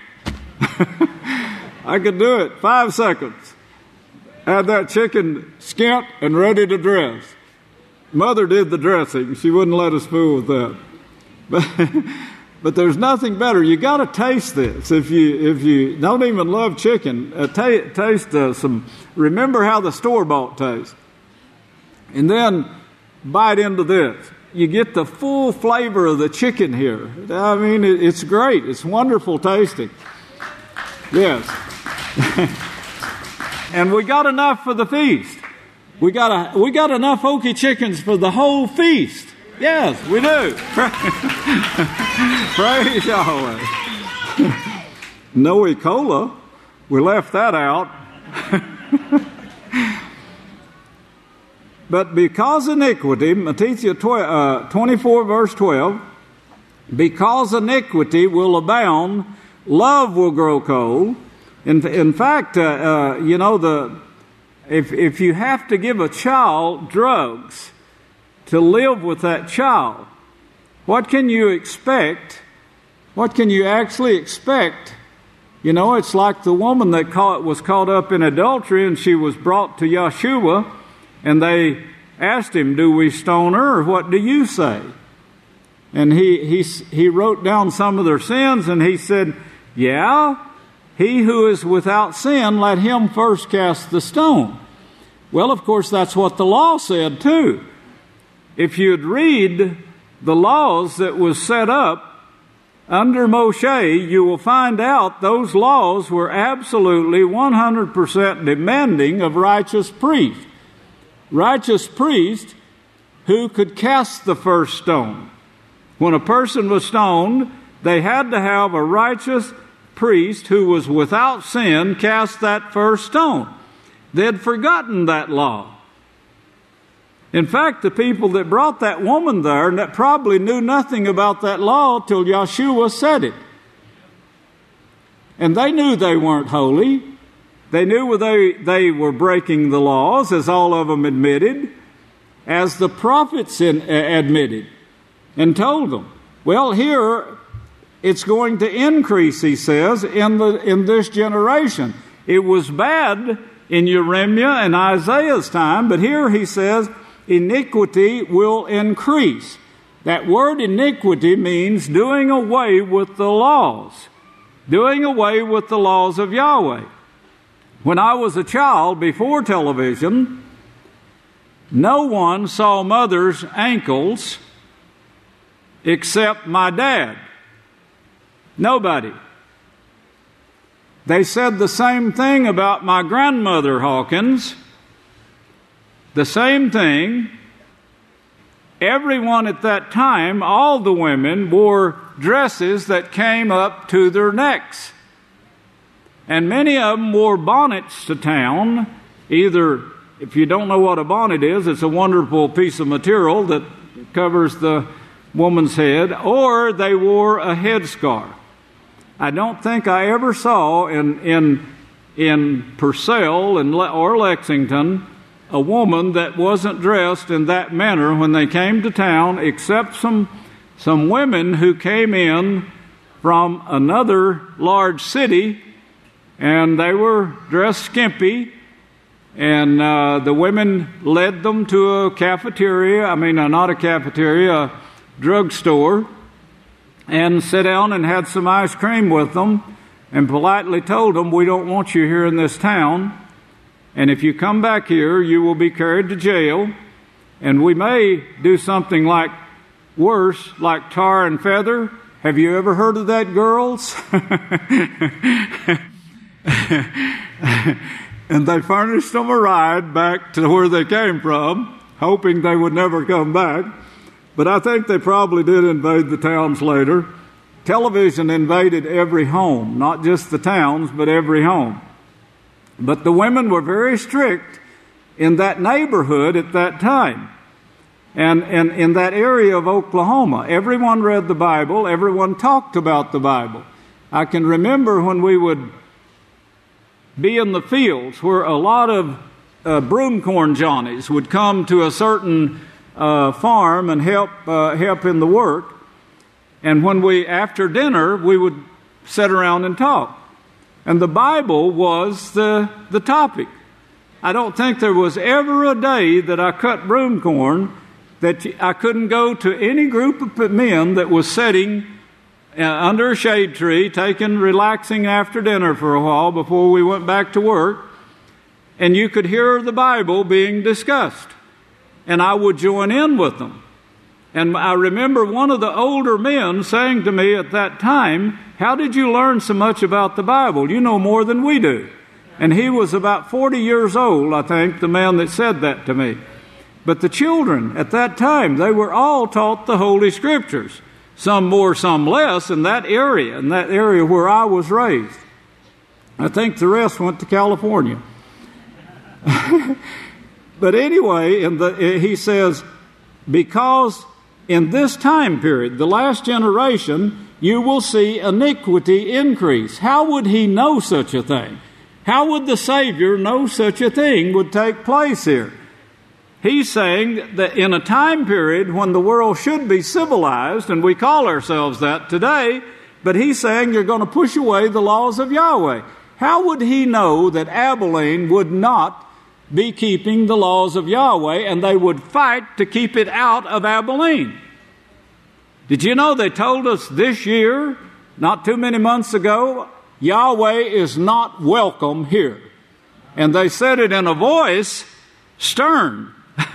I could do it 5 seconds. Had that chicken skinned and ready to dress. Mother did the dressing. She wouldn't let us fool with that. But there's nothing better. You got to taste this. If you don't even love chicken, taste some. Remember how the store-bought tastes, and then bite into this. You get the full flavor of the chicken here. I mean, it's great. It's wonderful tasting. Yes. And we got enough for the feast. We got enough Okie chickens for the whole feast. Yes, we do. Praise Yahweh. No E. Cola. We left that out. But because iniquity, Matthew 24 verse 12, because iniquity will abound, love will grow cold. In fact, if you have to give a child drugs to live with that child, what can you expect? What can you actually expect? You know, it's like the woman that was caught up in adultery, and she was brought to Yeshua, and they asked him, "Do we stone her, or what do you say?" And he wrote down some of their sins, and he said, "Yeah, he who is without sin, let him first cast the stone." Well, of course, that's what the law said too. If you'd read the laws that was set up under Moshe, you will find out those laws were absolutely 100% demanding of righteous priests. Righteous priests who could cast the first stone. When a person was stoned, they had to have a righteous priest who was without sin cast that first stone. They'd forgotten that law. In fact, the people that brought that woman there that probably knew nothing about that law till Yeshua said it. And they knew they weren't holy. They knew they were breaking the laws, as all of them admitted, as the prophets admitted and told them. Well, here it's going to increase, he says, in this generation. It was bad in Jeremiah and Isaiah's time, but here he says iniquity will increase. That word iniquity means doing away with the laws. Doing away with the laws of Yahweh. When I was a child, before television, no one saw mother's ankles except my dad. Nobody. They said the same thing about my grandmother Hawkins. The same thing. Everyone at that time, all the women, wore dresses that came up to their necks. And many of them wore bonnets to town. Either, if you don't know what a bonnet is, it's a wonderful piece of material that covers the woman's head, or they wore a headscarf. I don't think I ever saw in Purcell or Lexington a woman that wasn't dressed in that manner when they came to town, except some women who came in from another large city, and they were dressed skimpy, and the women led them to a cafeteria, not a cafeteria, a drugstore, and sat down and had some ice cream with them, and politely told them, "We don't want you here in this town, and if you come back here, you will be carried to jail, and we may do something like worse, like tar and feather. Have you ever heard of that, girls?" And they furnished them a ride back to where they came from, hoping they would never come back. But I think they probably did invade the towns later. Television invaded every home, not just the towns, but every home. But the women were very strict in that neighborhood at that time. And in that area of Oklahoma, everyone read the Bible, everyone talked about the Bible. I can remember when we would be in the fields where a lot of broomcorn Johnnies would come to a certain farm and help in the work. And when after dinner, we would sit around and talk. And the Bible was the topic. I don't think there was ever a day that I cut broomcorn that I couldn't go to any group of men that was sitting under a shade tree, relaxing after dinner for a while before we went back to work, and you could hear the Bible being discussed. And I would join in with them. And I remember one of the older men saying to me at that time, "How did you learn so much about the Bible? You know more than we do." And he was about 40 years old, I think, the man that said that to me. But the children at that time, they were all taught the Holy Scriptures. Some more, some less in that area where I was raised. I think the rest went to California. But anyway, he says, because in this time period, the last generation, you will see iniquity increase. How would he know such a thing? How would the Savior know such a thing would take place here? He's saying that in a time period when the world should be civilized, and we call ourselves that today, but he's saying you're going to push away the laws of Yahweh. How would he know that Abilene would not be keeping the laws of Yahweh, and they would fight to keep it out of Abilene? Did you know they told us this year, not too many months ago, Yahweh is not welcome here? And they said it in a voice stern.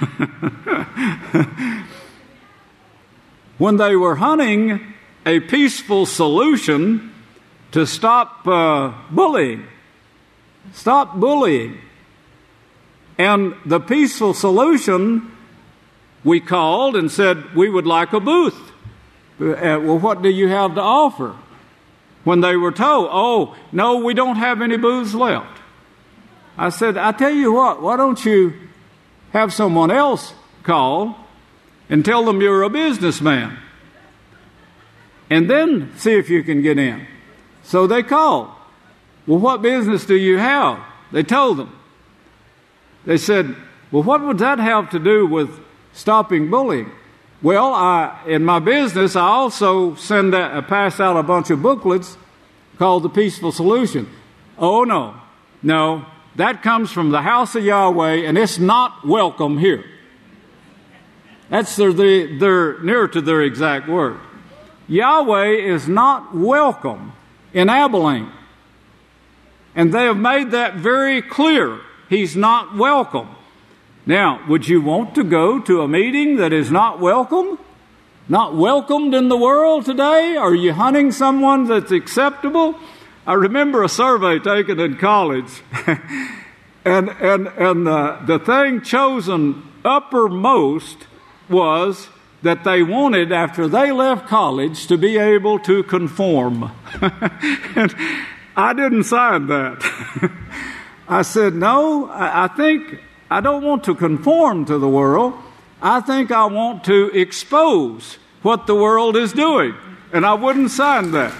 When they were hunting a peaceful solution to stop bullying. Stop bullying. And the peaceful solution, we called and said, we would like a booth. Well, what do you have to offer? When they were told, oh, no, we don't have any booths left. I said, I tell you what, why don't you have someone else call and tell them you're a businessman, and then see if you can get in. So they called. Well, what business do you have? They told them. They said, well, what would that have to do with stopping bullying? Well, in my business, I also pass out a bunch of booklets called The Peaceful Solution. Oh, no, that comes from the house of Yahweh, and it's not welcome here. That's they're near to their exact word. Yahweh is not welcome in Abilene. And they have made that very clear. He's not welcome. Now, would you want to go to a meeting that is not welcome? Not welcomed in the world today? Are you hunting someone that's acceptable? I remember a survey taken in college, and the thing chosen uppermost was that they wanted, after they left college, to be able to conform. And I didn't sign that. I said, no, I think I don't want to conform to the world. I think I want to expose what the world is doing. And I wouldn't sign that.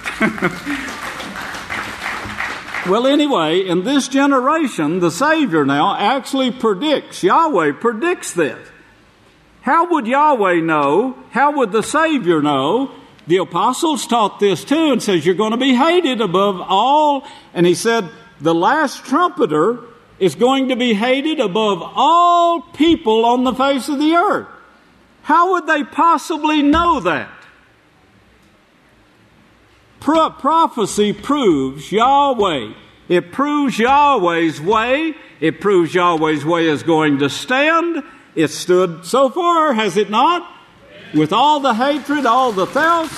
Well, anyway, in this generation, the Savior now actually predicts, Yahweh predicts this. How would Yahweh know? How would the Savior know? The apostles taught this too, and says you're going to be hated above all. And he said the last trumpeter is going to be hated above all people on the face of the earth. How would they possibly know that? Prophecy proves Yahweh. It proves Yahweh's way. It proves Yahweh's way is going to stand. It stood so far, has it not? With all the hatred, all the thefts.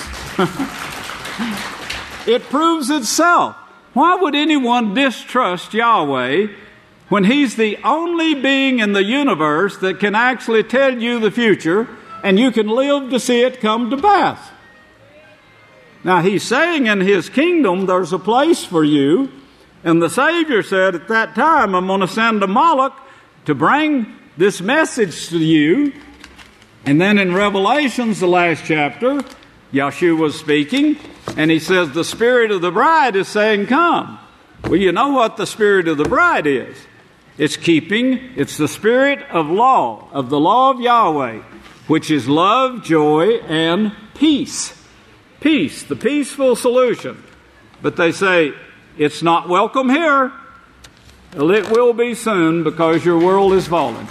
It proves itself. Why would anyone distrust Yahweh when He's the only being in the universe that can actually tell you the future and you can live to see it come to pass? Now, He's saying in His kingdom there's a place for you. And the Savior said at that time, I'm going to send a Moloch to bring this message to you. And then in Revelations, the last chapter, Yahshua was speaking, and he says, the Spirit of the bride is saying, come. Well, you know what the Spirit of the bride is. It's the Spirit of law, of the law of Yahweh, which is love, joy, and peace. Peace, the peaceful solution. But they say, it's not welcome here. Well, it will be soon because your world is falling.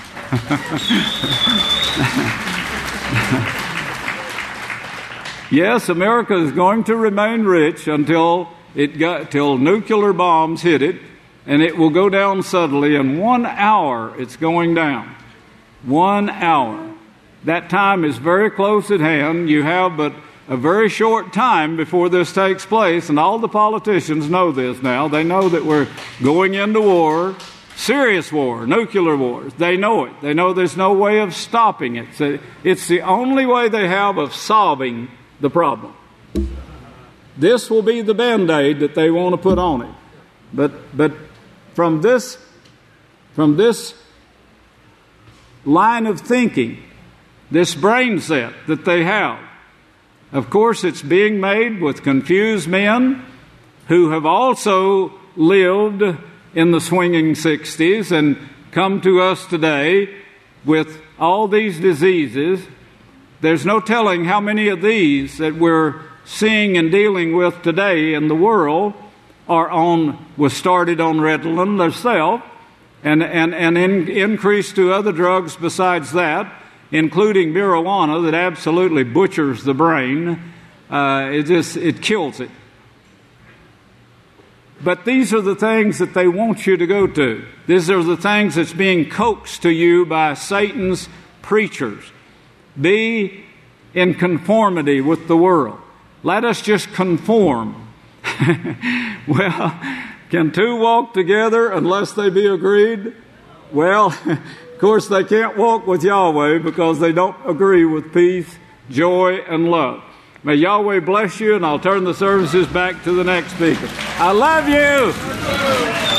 Yes, America is going to remain rich until nuclear bombs hit it, and it will go down suddenly. In 1 hour, it's going down. 1 hour. That time is very close at hand. You have but a very short time before this takes place, and all the politicians know this now. They know that we're going into war, serious war, nuclear wars. They know it. They know there's no way of stopping it. So it's the only way they have of solving the problem. This will be the Band-Aid that they want to put on it. But from this line of thinking, this brain set that they have, of course, it's being made with confused men who have also lived in the swinging 60s and come to us today with all these diseases. There's no telling how many of these that we're seeing and dealing with today in the world was started on Ritalin themselves and increased to other drugs besides that, including marijuana that absolutely butchers the brain. It kills it. But these are the things that they want you to go to. These are the things that's being coaxed to you by Satan's preachers. Be in conformity with the world. Let us just conform. Well, can two walk together unless they be agreed? Well, of course they can't walk with Yahweh because they don't agree with peace, joy, and love. May Yahweh bless you, and I'll turn the services back to the next speaker. I love you.